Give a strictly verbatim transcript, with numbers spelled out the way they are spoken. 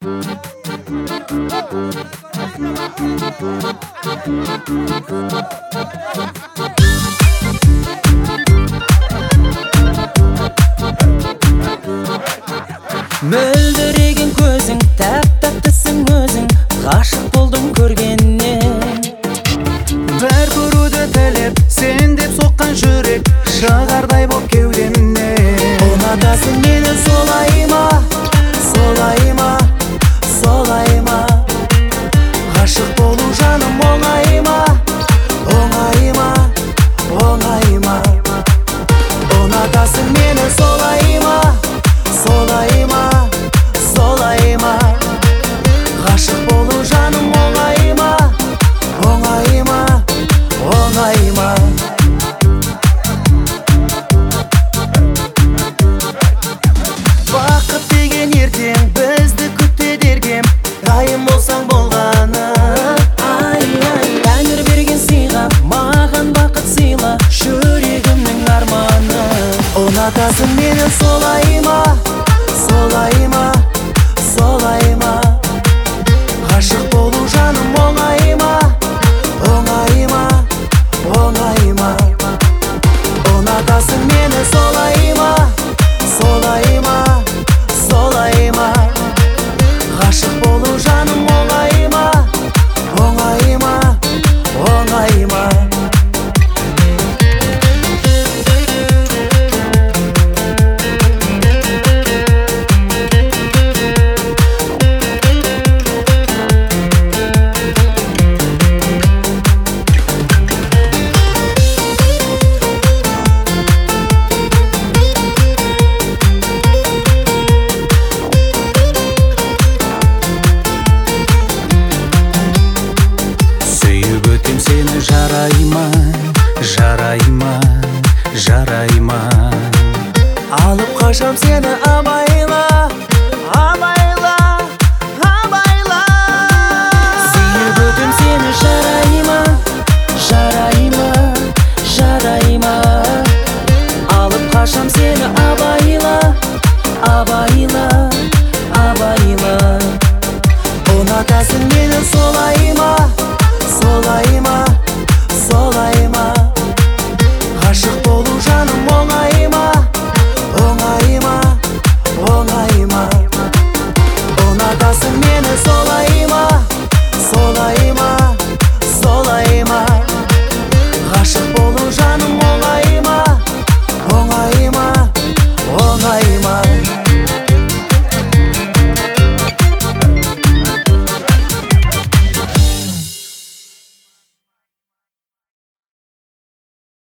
Мөлдіреген көзің, тәп-тәттісің өзің, ғашық болдым көргеннен. Бір көруді тілеп, сен деп соққан жүрек шығардай боп кеудемнен. Ұнатасың мені солай ма, солай ма, солай ма? Ғашық болу жаным оңай ма, оңай ма, оңай ма? Ұнатасың мені солай ма, солай ма, солай ма? Ғашық болу жаным оңай ма, оңай ма, оңай ма? Бақыт деген ертең бізді күтеді ергем, дайын болсаң болғаны. Ай, ай, Тәңір берген сыйға, маған бақыт сыйла, жүрегімнің арманы. Ұнатасың мені солай ма, солай ма, солай ма? Ғашық болу жаным оңай ма, оңай ма, оңай ма? Ұнатасың мені солай ма, солай ма, солай ма? Ғашық болу жаным оңай ма, оңай ма, оңай ма? Сүйіп өтем сені жарай ма, жарай ма, жарай ма? Алып қашам сені